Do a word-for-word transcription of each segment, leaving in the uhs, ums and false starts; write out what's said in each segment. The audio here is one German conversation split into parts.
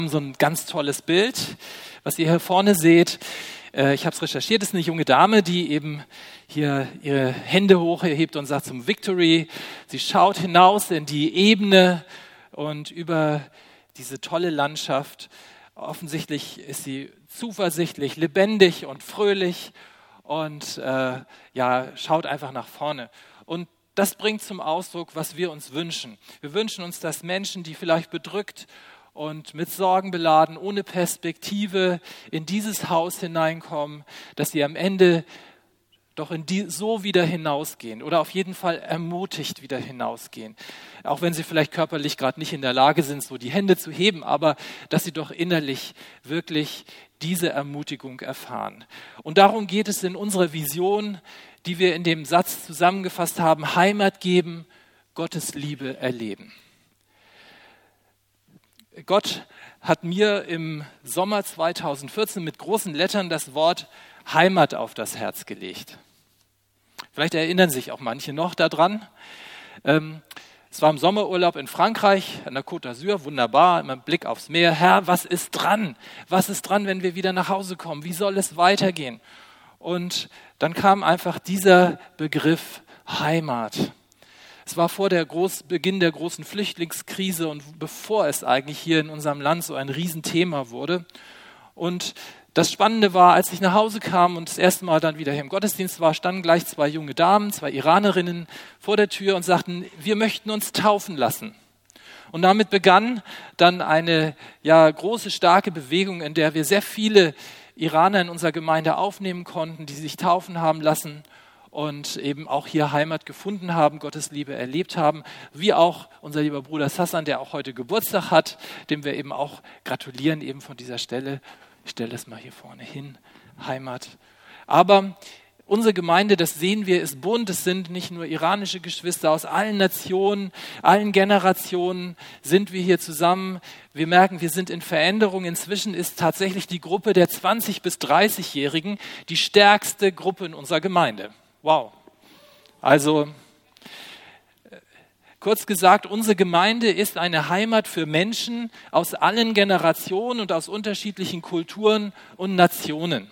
So ein ganz tolles Bild, was ihr hier vorne seht. Ich habe es recherchiert, das ist eine junge Dame, die eben hier ihre Hände hochhebt und sagt zum Victory. Sie schaut hinaus in die Ebene und über diese tolle Landschaft. Offensichtlich ist sie zuversichtlich, lebendig und fröhlich und äh, ja, schaut einfach nach vorne. Und das bringt zum Ausdruck, was wir uns wünschen. Wir wünschen uns, dass Menschen, die vielleicht bedrückt und mit Sorgen beladen, ohne Perspektive in dieses Haus hineinkommen, dass sie am Ende doch in die, so wieder hinausgehen oder auf jeden Fall ermutigt wieder hinausgehen. Auch wenn sie vielleicht körperlich gerade nicht in der Lage sind, so die Hände zu heben, aber dass sie doch innerlich wirklich diese Ermutigung erfahren. Und darum geht es in unserer Vision, die wir in dem Satz zusammengefasst haben: Heimat geben, Gottes Liebe erleben. Gott hat mir im Sommer zweitausendvierzehn mit großen Lettern das Wort Heimat auf das Herz gelegt. Vielleicht erinnern sich auch manche noch daran. Ähm, es war im Sommerurlaub in Frankreich, an der Côte d'Azur, wunderbar, immer ein Blick aufs Meer. Herr, was ist dran? Was ist dran, wenn wir wieder nach Hause kommen? Wie soll es weitergehen? Und dann kam einfach dieser Begriff Heimat. Es war vor der Groß- Beginn der großen Flüchtlingskrise und bevor es eigentlich hier in unserem Land so ein Riesenthema wurde. Und das Spannende war, als ich nach Hause kam und das erste Mal dann wieder hier im Gottesdienst war, standen gleich zwei junge Damen, zwei Iranerinnen vor der Tür und sagten, wir möchten uns taufen lassen. Und damit begann dann eine ja, große, starke Bewegung, in der wir sehr viele Iraner in unserer Gemeinde aufnehmen konnten, die sich taufen haben lassen und eben auch hier Heimat gefunden haben, Gottes Liebe erlebt haben, wie auch unser lieber Bruder Sassan, der auch heute Geburtstag hat, dem wir eben auch gratulieren eben von dieser Stelle. Ich stelle das mal hier vorne hin, Heimat. Aber unsere Gemeinde, das sehen wir, ist bunt. Es sind nicht nur iranische Geschwister aus allen Nationen, allen Generationen sind wir hier zusammen. Wir merken, wir sind in Veränderung. Inzwischen ist tatsächlich die Gruppe der zwanzig- bis dreißig-Jährigen die stärkste Gruppe in unserer Gemeinde. Wow. Also, kurz gesagt, unsere Gemeinde ist eine Heimat für Menschen aus allen Generationen und aus unterschiedlichen Kulturen und Nationen.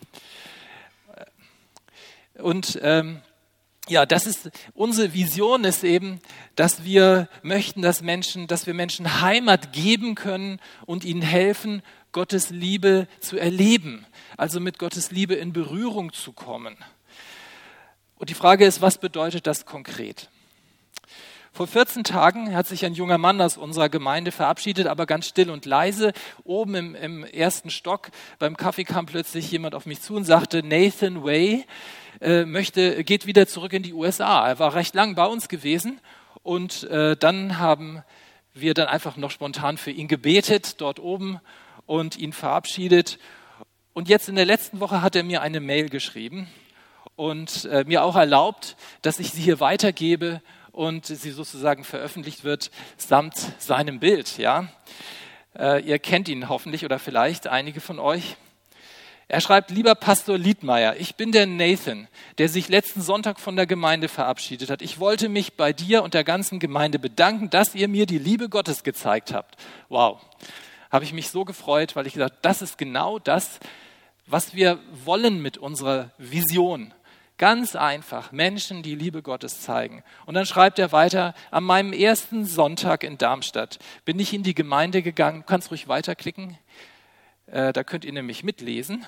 Und ähm, ja, das ist unsere Vision ist eben, dass wir möchten, dass Menschen, dass wir Menschen Heimat geben können und ihnen helfen, Gottes Liebe zu erleben, also mit Gottes Liebe in Berührung zu kommen. Und die Frage ist, was bedeutet das konkret? Vor vierzehn Tagen hat sich ein junger Mann aus unserer Gemeinde verabschiedet, aber ganz still und leise. Oben im, im ersten Stock beim Kaffee kam plötzlich jemand auf mich zu und sagte, Nathan Way äh, möchte, geht wieder zurück in die U S A. Er war recht lang bei uns gewesen und äh, dann haben wir dann einfach noch spontan für ihn gebetet dort oben und ihn verabschiedet. Und jetzt in der letzten Woche hat er mir eine Mail geschrieben und äh, mir auch erlaubt, dass ich sie hier weitergebe und sie sozusagen veröffentlicht wird samt seinem Bild. Ja, äh, ihr kennt ihn hoffentlich oder vielleicht einige von euch. Er schreibt, lieber Pastor Liedmeier, ich bin der Nathan, der sich letzten Sonntag von der Gemeinde verabschiedet hat. Ich wollte mich bei dir und der ganzen Gemeinde bedanken, dass ihr mir die Liebe Gottes gezeigt habt. Wow, habe ich mich so gefreut, weil ich gesagt habe, das ist genau das, was wir wollen mit unserer Vision. Ganz einfach, Menschen, die Liebe Gottes zeigen. Und dann schreibt er weiter, an meinem ersten Sonntag in Darmstadt bin ich in die Gemeinde gegangen. Du kannst ruhig weiterklicken, äh, da könnt ihr nämlich mitlesen.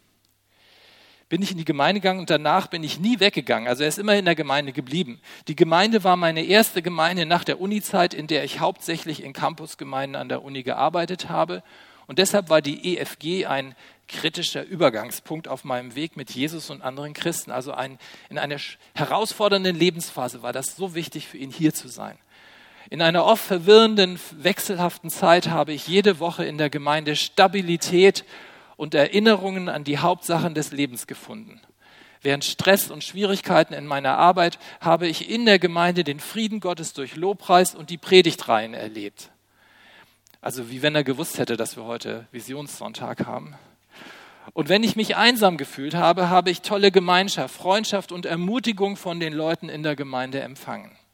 Bin ich in die Gemeinde gegangen und danach bin ich nie weggegangen. Also er ist immer in der Gemeinde geblieben. Die Gemeinde war meine erste Gemeinde nach der Unizeit, in der ich hauptsächlich in Campusgemeinden an der Uni gearbeitet habe. Und deshalb war die E F G ein kritischer Übergangspunkt auf meinem Weg mit Jesus und anderen Christen. Also ein, in einer herausfordernden Lebensphase war das so wichtig für ihn, hier zu sein. In einer oft verwirrenden, wechselhaften Zeit habe ich jede Woche in der Gemeinde Stabilität und Erinnerungen an die Hauptsachen des Lebens gefunden. Während Stress und Schwierigkeiten in meiner Arbeit habe ich in der Gemeinde den Frieden Gottes durch Lobpreis und die Predigtreihen erlebt. Also wie wenn er gewusst hätte, dass wir heute Visionssonntag haben. Und wenn ich mich einsam gefühlt habe, habe ich tolle Gemeinschaft, Freundschaft und Ermutigung von den Leuten in der Gemeinde empfangen.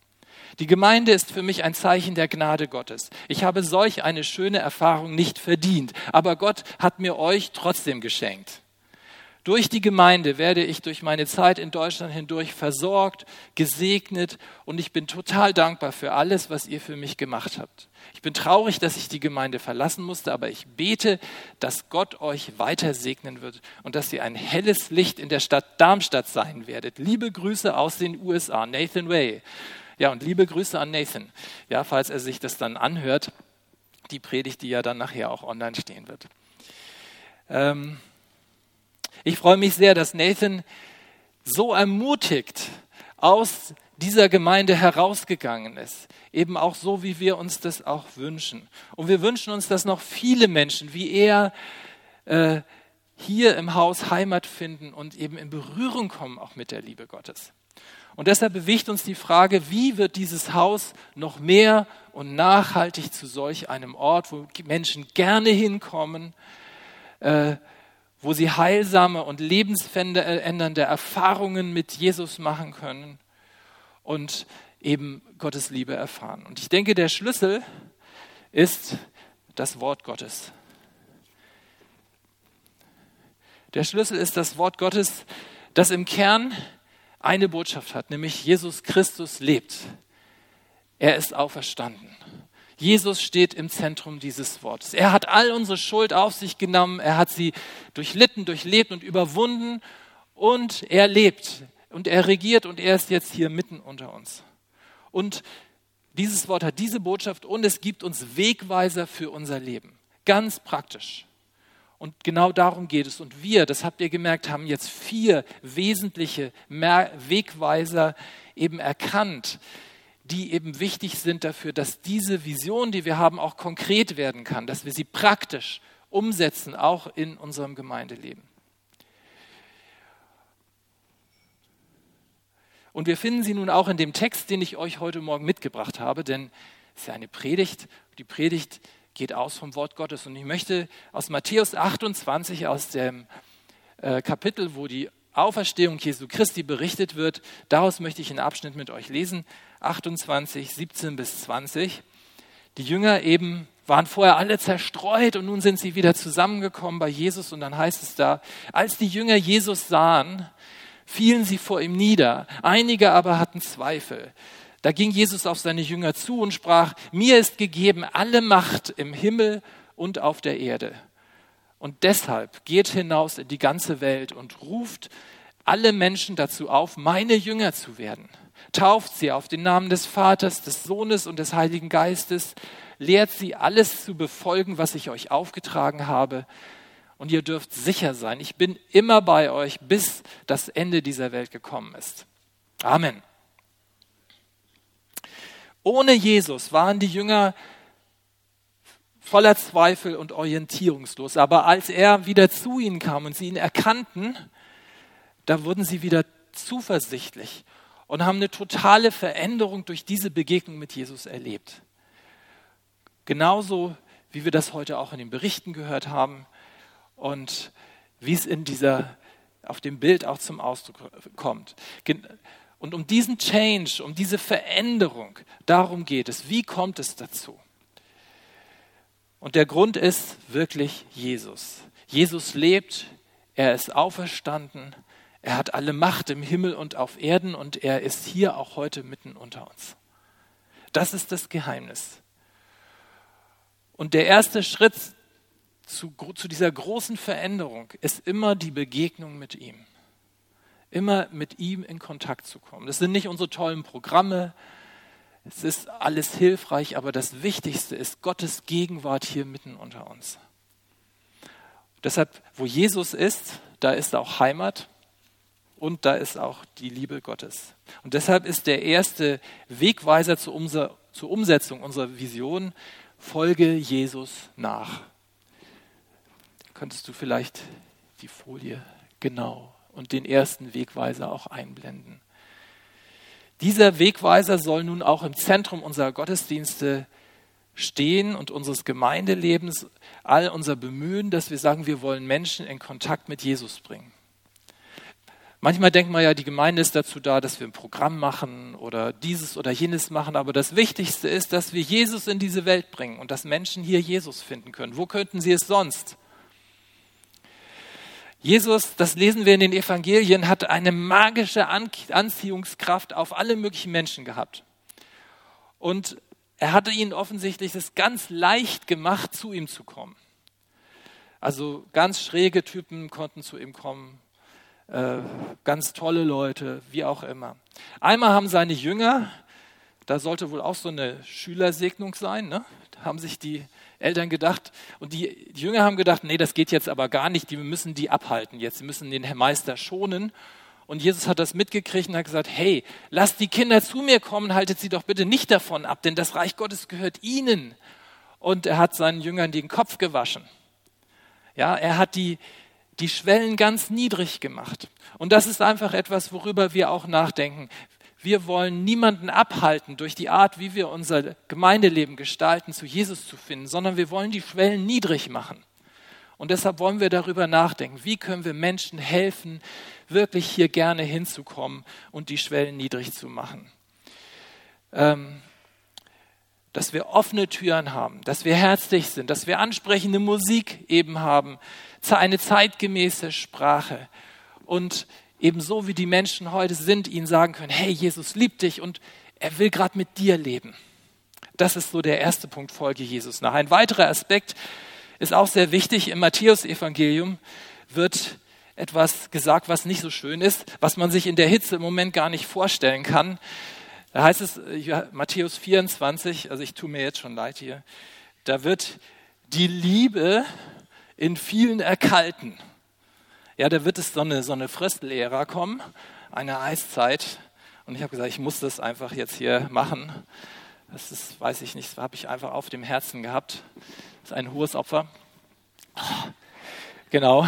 Die Gemeinde ist für mich ein Zeichen der Gnade Gottes. Ich habe solch eine schöne Erfahrung nicht verdient, aber Gott hat mir euch trotzdem geschenkt. Durch die Gemeinde werde ich durch meine Zeit in Deutschland hindurch versorgt, gesegnet und ich bin total dankbar für alles, was ihr für mich gemacht habt. Ich bin traurig, dass ich die Gemeinde verlassen musste, aber ich bete, dass Gott euch weiter segnen wird und dass ihr ein helles Licht in der Stadt Darmstadt sein werdet. Liebe Grüße aus den U S A, Nathan Way. Ja, und liebe Grüße an Nathan, ja, falls er sich das dann anhört, die Predigt, die ja dann nachher auch online stehen wird. Ähm, Ich freue mich sehr, dass Nathan so ermutigt aus dieser Gemeinde herausgegangen ist. Eben auch so, wie wir uns das auch wünschen. Und wir wünschen uns, dass noch viele Menschen wie er äh, hier im Haus Heimat finden und eben in Berührung kommen auch mit der Liebe Gottes. Und deshalb bewegt uns die Frage, wie wird dieses Haus noch mehr und nachhaltig zu solch einem Ort, wo Menschen gerne hinkommen, äh, wo sie heilsame und lebensverändernde Erfahrungen mit Jesus machen können und eben Gottes Liebe erfahren. Und ich denke, der Schlüssel ist das Wort Gottes. Der Schlüssel ist das Wort Gottes, das im Kern eine Botschaft hat, nämlich Jesus Christus lebt. Er ist auferstanden. Jesus steht im Zentrum dieses Wortes. Er hat all unsere Schuld auf sich genommen, er hat sie durchlitten, durchlebt und überwunden und er lebt und er regiert und er ist jetzt hier mitten unter uns. Und dieses Wort hat diese Botschaft und es gibt uns Wegweiser für unser Leben, ganz praktisch. Und genau darum geht es. Und wir, das habt ihr gemerkt, haben jetzt vier wesentliche Wegweiser eben erkannt, die eben wichtig sind dafür, dass diese Vision, die wir haben, auch konkret werden kann, dass wir sie praktisch umsetzen, auch in unserem Gemeindeleben. Und wir finden sie nun auch in dem Text, den ich euch heute Morgen mitgebracht habe, denn es ist ja eine Predigt. Die Predigt geht aus vom Wort Gottes. Und ich möchte aus Matthäus achtundzwanzig, aus dem äh, Kapitel, wo die Auferstehung Jesu Christi berichtet wird, daraus möchte ich einen Abschnitt mit euch lesen, achtundzwanzig, siebzehn bis zwanzig. Die Jünger eben waren vorher alle zerstreut und nun sind sie wieder zusammengekommen bei Jesus und dann heißt es da, als die Jünger Jesus sahen, fielen sie vor ihm nieder, einige aber hatten Zweifel. Da ging Jesus auf seine Jünger zu und sprach, mir ist gegeben alle Macht im Himmel und auf der Erde. Und deshalb geht hinaus in die ganze Welt und ruft alle Menschen dazu auf, meine Jünger zu werden. Tauft sie auf den Namen des Vaters, des Sohnes und des Heiligen Geistes. Lehrt sie, alles zu befolgen, was ich euch aufgetragen habe. Und ihr dürft sicher sein, ich bin immer bei euch, bis das Ende dieser Welt gekommen ist. Amen. Ohne Jesus waren die Jünger voller Zweifel und orientierungslos. Aber als er wieder zu ihnen kam und sie ihn erkannten, da wurden sie wieder zuversichtlich und haben eine totale Veränderung durch diese Begegnung mit Jesus erlebt. Genauso wie wir das heute auch in den Berichten gehört haben und wie es in dieser, auf dem Bild auch zum Ausdruck kommt. Und um diesen Change, um diese Veränderung, darum geht es. Wie kommt es dazu? Und der Grund ist wirklich Jesus. Jesus lebt, er ist auferstanden, er hat alle Macht im Himmel und auf Erden und er ist hier auch heute mitten unter uns. Das ist das Geheimnis. Und der erste Schritt zu, zu dieser großen Veränderung ist immer die Begegnung mit ihm. Immer mit ihm in Kontakt zu kommen. Das sind nicht unsere tollen Programme, es ist alles hilfreich, aber das Wichtigste ist Gottes Gegenwart hier mitten unter uns. Deshalb, wo Jesus ist, da ist auch Heimat und da ist auch die Liebe Gottes. Und deshalb ist der erste Wegweiser zu unser, zur Umsetzung unserer Vision, folge Jesus nach. Könntest du vielleicht die Folie genau und den ersten Wegweiser auch einblenden. Dieser Wegweiser soll nun auch im Zentrum unserer Gottesdienste stehen und unseres Gemeindelebens, all unser Bemühen, dass wir sagen, wir wollen Menschen in Kontakt mit Jesus bringen. Manchmal denkt man ja, die Gemeinde ist dazu da, dass wir ein Programm machen oder dieses oder jenes machen. Aber das Wichtigste ist, dass wir Jesus in diese Welt bringen und dass Menschen hier Jesus finden können. Wo könnten sie es sonst? Jesus, das lesen wir in den Evangelien, hat eine magische Anziehungskraft auf alle möglichen Menschen gehabt. Und er hatte ihnen offensichtlich es ganz leicht gemacht, zu ihm zu kommen. Also ganz schräge Typen konnten zu ihm kommen. Äh, ganz tolle Leute, wie auch immer. Einmal haben seine Jünger, da sollte wohl auch so eine Schülersegnung sein, ne? Da haben sich die Eltern gedacht, und die, die Jünger haben gedacht, nee, das geht jetzt aber gar nicht, wir müssen die abhalten jetzt, sie müssen den Herrn Meister schonen. Und Jesus hat das mitgekriegt und hat gesagt, hey, lasst die Kinder zu mir kommen, haltet sie doch bitte nicht davon ab, denn das Reich Gottes gehört ihnen. Und er hat seinen Jüngern den Kopf gewaschen. Ja, er hat die die Schwellen ganz niedrig gemacht. Und das ist einfach etwas, worüber wir auch nachdenken. Wir wollen niemanden abhalten durch die Art, wie wir unser Gemeindeleben gestalten, zu Jesus zu finden, sondern wir wollen die Schwellen niedrig machen. Und deshalb wollen wir darüber nachdenken, wie können wir Menschen helfen, wirklich hier gerne hinzukommen und die Schwellen niedrig zu machen. Ähm, dass wir offene Türen haben, dass wir herzlich sind, dass wir ansprechende Musik eben haben, eine zeitgemäße Sprache und ebenso wie die Menschen heute sind, ihnen sagen können, hey, Jesus liebt dich und er will gerade mit dir leben. Das ist so der erste Punkt, folge Jesus nach. Ein weiterer Aspekt ist auch sehr wichtig. Im Matthäus-Evangelium wird etwas gesagt, was nicht so schön ist, was man sich in der Hitze im Moment gar nicht vorstellen kann. Da heißt es, ja, Matthäus vierundzwanzig, also ich tue mir jetzt schon leid hier, da wird die Liebe in vielen erkalten. Ja, da wird es so eine, so eine Fröstelära kommen, eine Eiszeit. Und ich habe gesagt, ich muss das einfach jetzt hier machen. Das ist, weiß ich nicht, das habe ich einfach auf dem Herzen gehabt. Das ist ein hohes Opfer. Oh, genau.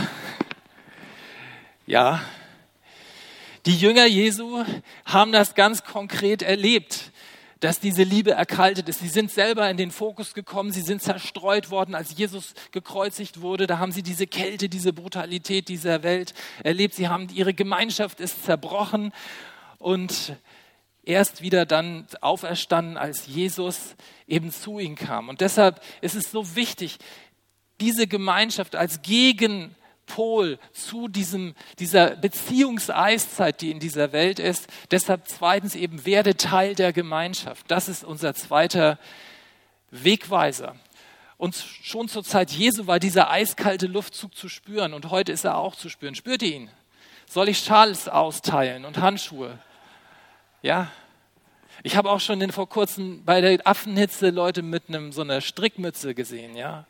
Ja. Die Jünger Jesu haben das ganz konkret erlebt, dass diese Liebe erkaltet ist. Sie sind selber in den Fokus gekommen, sie sind zerstreut worden, als Jesus gekreuzigt wurde. Da haben sie diese Kälte, diese Brutalität dieser Welt erlebt. Sie haben, ihre Gemeinschaft ist zerbrochen und erst wieder dann auferstanden, als Jesus eben zu ihnen kam. Und deshalb ist es so wichtig, diese Gemeinschaft als Gegenpol zu diesem, dieser Beziehungseiszeit, die in dieser Welt ist. Deshalb zweitens eben, werde Teil der Gemeinschaft. Das ist unser zweiter Wegweiser. Und schon zur Zeit Jesu war dieser eiskalte Luftzug zu spüren und heute ist er auch zu spüren. Spürt ihr ihn? Soll ich Schals austeilen und Handschuhe? Ja. Ich habe auch schon in, vor kurzem bei der Affenhitze Leute mit einem, so einer Strickmütze gesehen. Ja.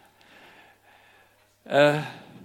Äh,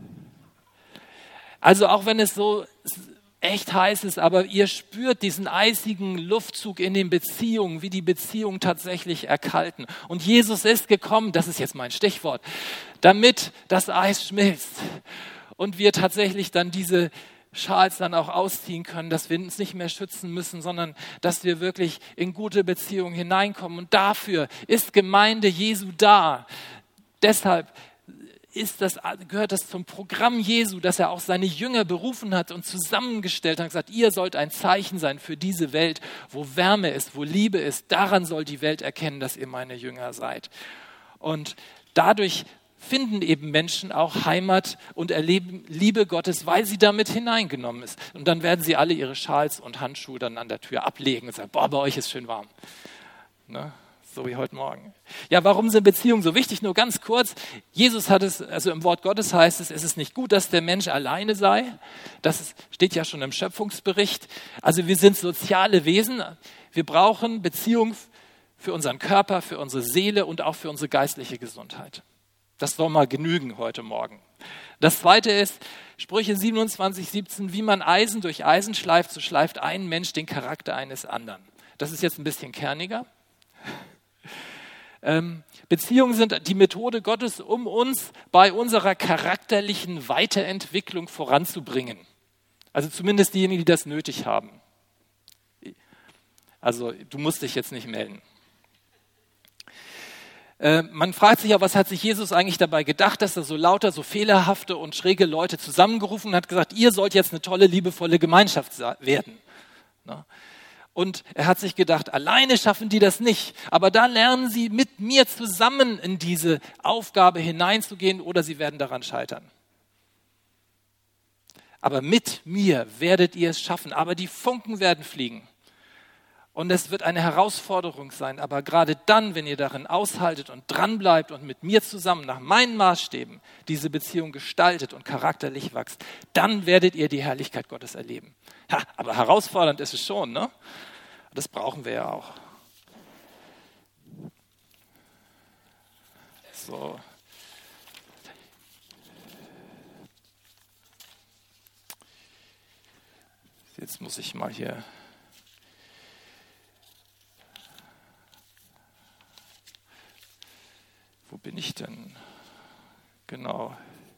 Also auch wenn es so echt heiß ist, aber ihr spürt diesen eisigen Luftzug in den Beziehungen, wie die Beziehungen tatsächlich erkalten. Und Jesus ist gekommen, das ist jetzt mein Stichwort, damit das Eis schmilzt und wir tatsächlich dann diese Schals dann auch ausziehen können, dass wir uns nicht mehr schützen müssen, sondern dass wir wirklich in gute Beziehungen hineinkommen. Und dafür ist Gemeinde Jesu da. Deshalb Ist das, gehört das zum Programm Jesu, dass er auch seine Jünger berufen hat und zusammengestellt hat und gesagt, ihr sollt ein Zeichen sein für diese Welt, wo Wärme ist, wo Liebe ist. Daran soll die Welt erkennen, dass ihr meine Jünger seid. Und dadurch finden eben Menschen auch Heimat und erleben Liebe Gottes, weil sie damit hineingenommen ist. Und dann werden sie alle ihre Schals und Handschuhe dann an der Tür ablegen und sagen, boah, bei euch ist schön warm. Ne? So wie heute Morgen. Ja, warum sind Beziehungen so wichtig? Nur ganz kurz. Jesus hat es, also im Wort Gottes heißt es, es ist nicht gut, dass der Mensch alleine sei. Das ist, steht ja schon im Schöpfungsbericht. Also wir sind soziale Wesen. Wir brauchen Beziehung für unseren Körper, für unsere Seele und auch für unsere geistliche Gesundheit. Das soll mal genügen heute Morgen. Das zweite ist, Sprüche siebenundzwanzig, siebzehn, wie man Eisen durch Eisen schleift, so schleift ein Mensch den Charakter eines anderen. Das ist jetzt ein bisschen kerniger. Ähm, Beziehungen sind die Methode Gottes, um uns bei unserer charakterlichen Weiterentwicklung voranzubringen. Also zumindest diejenigen, die das nötig haben. Also du musst dich jetzt nicht melden. Äh, man fragt sich ja, was hat sich Jesus eigentlich dabei gedacht, dass er so lauter, so fehlerhafte und schräge Leute zusammengerufen hat, gesagt, ihr sollt jetzt eine tolle, liebevolle Gemeinschaft werden. Na? Und er hat sich gedacht, alleine schaffen die das nicht, aber da lernen sie mit mir zusammen in diese Aufgabe hineinzugehen oder sie werden daran scheitern. Aber mit mir werdet ihr es schaffen, aber die Funken werden fliegen. Und es wird eine Herausforderung sein, aber gerade dann, wenn ihr darin aushaltet und dranbleibt und mit mir zusammen nach meinen Maßstäben diese Beziehung gestaltet und charakterlich wächst, dann werdet ihr die Herrlichkeit Gottes erleben. Ja, aber herausfordernd ist es schon, ne? Das brauchen wir ja auch. So. Jetzt muss ich mal hier... Wo bin ich denn? Genau.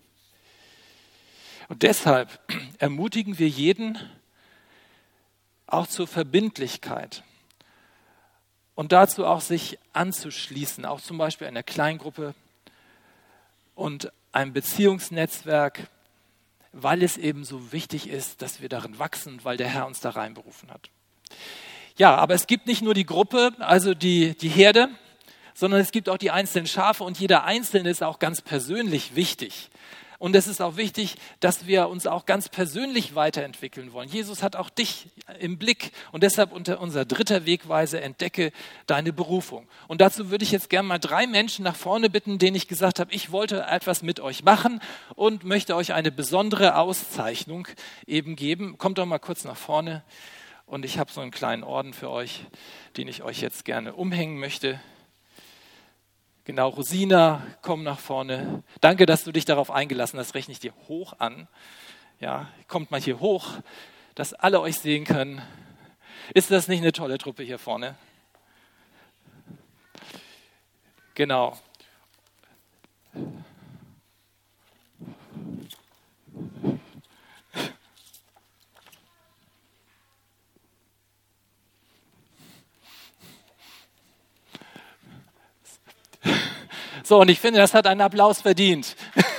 Und deshalb ermutigen wir jeden auch zur Verbindlichkeit und dazu auch sich anzuschließen, auch zum Beispiel einer Kleingruppe und einem Beziehungsnetzwerk, weil es eben so wichtig ist, dass wir darin wachsen, weil der Herr uns da reinberufen hat. Ja, aber es gibt nicht nur die Gruppe, also die, die Herde, sondern es gibt auch die einzelnen Schafe und jeder Einzelne ist auch ganz persönlich wichtig. Und es ist auch wichtig, dass wir uns auch ganz persönlich weiterentwickeln wollen. Jesus hat auch dich im Blick und deshalb unter unserer dritter Wegweise entdecke deine Berufung. Und dazu würde ich jetzt gerne mal drei Menschen nach vorne bitten, denen ich gesagt habe, ich wollte etwas mit euch machen und möchte euch eine besondere Auszeichnung eben geben. Kommt doch mal kurz nach vorne und ich habe so einen kleinen Orden für euch, den ich euch jetzt gerne umhängen möchte. Genau, Rosina, komm nach vorne. Danke, dass du dich darauf eingelassen hast. Rechne ich dir hoch an. Ja, kommt mal hier hoch, dass alle euch sehen können. Ist das nicht eine tolle Truppe hier vorne? Genau. So, und ich finde, das hat einen Applaus verdient.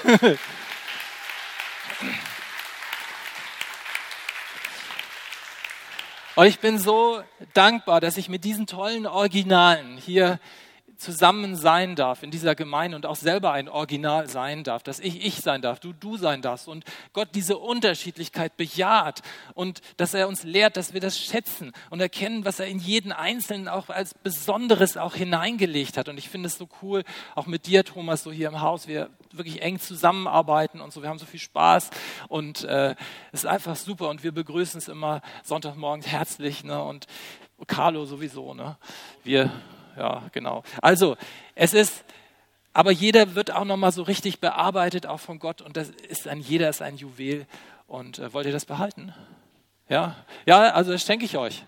Und ich bin so dankbar, dass ich mit diesen tollen Originalen hier zusammen sein darf in dieser Gemeinde und auch selber ein Original sein darf, dass ich ich sein darf, du du sein darfst und Gott diese Unterschiedlichkeit bejaht und dass er uns lehrt, dass wir das schätzen und erkennen, was er in jeden Einzelnen auch als Besonderes auch hineingelegt hat. Und ich finde es so cool, auch mit dir, Thomas, so hier im Haus, wir wirklich eng zusammenarbeiten und so, wir haben so viel Spaß und äh, es ist einfach super und wir begrüßen es immer Sonntagmorgens herzlich, ne? Und Carlo sowieso, ne? Wir Ja, genau. Also, es ist, aber jeder wird auch nochmal so richtig bearbeitet, auch von Gott. Und das ist ein, jeder ist ein Juwel. Und äh, wollt ihr das behalten? Ja? Ja, also das schenke ich euch.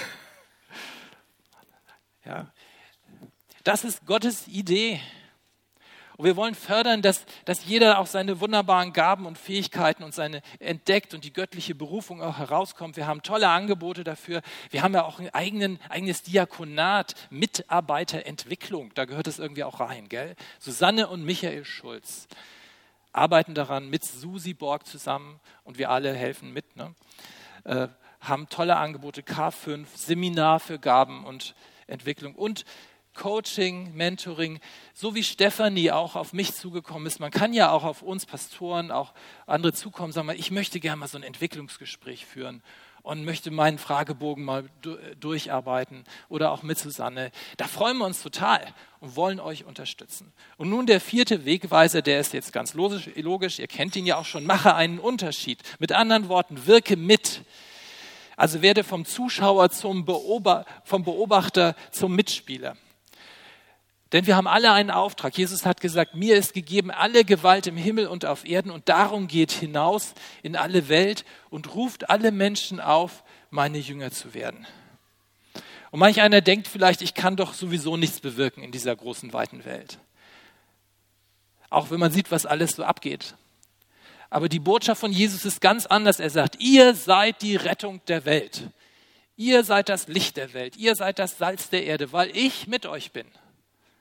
Ja. Das ist Gottes Idee. Und wir wollen fördern, dass, dass jeder auch seine wunderbaren Gaben und Fähigkeiten und seine entdeckt und die göttliche Berufung auch herauskommt. Wir haben tolle Angebote dafür. Wir haben ja auch ein eigenen, eigenes Diakonat, Mitarbeiterentwicklung. Da gehört es irgendwie auch rein, gell? Susanne und Michael Schulz arbeiten daran mit Susi Borg zusammen und wir alle helfen mit. Ne? Äh, haben tolle Angebote, K fünf, Seminar für Gaben und Entwicklung und Coaching, Mentoring, so wie Stefanie auch auf mich zugekommen ist. Man kann ja auch auf uns Pastoren, auch andere zukommen, sagen mal, ich möchte gerne mal so ein Entwicklungsgespräch führen und möchte meinen Fragebogen mal du- durcharbeiten oder auch mit Susanne. Da freuen wir uns total und wollen euch unterstützen. Und nun der vierte Wegweiser, der ist jetzt ganz logisch, logisch, ihr kennt ihn ja auch schon, mache einen Unterschied. Mit anderen Worten, wirke mit. Also werde vom Zuschauer zum Beobachter, vom Beobachter zum Mitspieler. Denn wir haben alle einen Auftrag. Jesus hat gesagt, mir ist gegeben alle Gewalt im Himmel und auf Erden und darum geht hinaus in alle Welt und ruft alle Menschen auf, meine Jünger zu werden. Und manch einer denkt vielleicht, ich kann doch sowieso nichts bewirken in dieser großen, weiten Welt. Auch wenn man sieht, was alles so abgeht. Aber die Botschaft von Jesus ist ganz anders. Er sagt, ihr seid die Rettung der Welt. Ihr seid das Licht der Welt. Ihr seid das Salz der Erde, weil ich mit euch bin.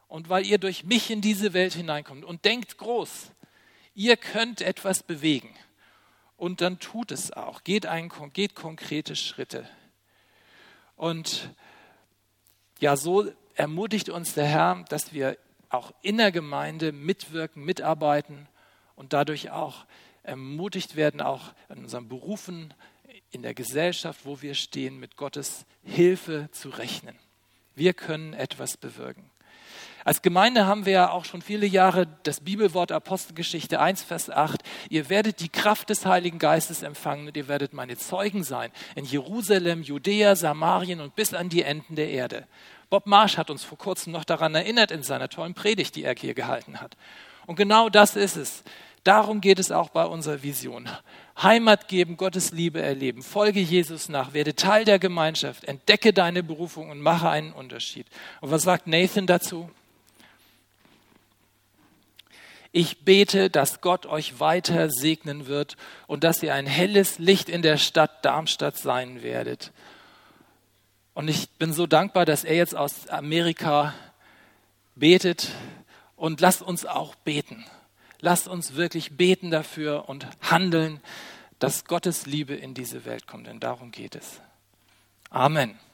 und weil ihr durch mich in diese Welt hineinkommt und denkt groß, ihr könnt etwas bewegen. Und dann tut es auch, geht, ein, geht konkrete Schritte. Und ja, so ermutigt uns der Herr, dass wir auch in der Gemeinde mitwirken, mitarbeiten und dadurch auch ermutigt werden, auch in unseren Berufen, in der Gesellschaft, wo wir stehen, mit Gottes Hilfe zu rechnen. Wir können etwas bewirken. Als Gemeinde haben wir ja auch schon viele Jahre das Bibelwort Apostelgeschichte eins, Vers acht. Ihr werdet die Kraft des Heiligen Geistes empfangen und ihr werdet meine Zeugen sein in Jerusalem, Judäa, Samarien und bis an die Enden der Erde. Bob Marsh hat uns vor kurzem noch daran erinnert in seiner tollen Predigt, die er hier gehalten hat. Und genau das ist es. Darum geht es auch bei unserer Vision. Heimat geben, Gottes Liebe erleben, folge Jesus nach, werde Teil der Gemeinschaft, entdecke deine Berufung und mache einen Unterschied. Und was sagt Nathan dazu? Ich bete, dass Gott euch weiter segnen wird und dass ihr ein helles Licht in der Stadt Darmstadt sein werdet. Und ich bin so dankbar, dass er jetzt aus Amerika betet. Und lasst uns auch beten. Lasst uns wirklich beten dafür und handeln, dass Gottes Liebe in diese Welt kommt. Denn darum geht es. Amen.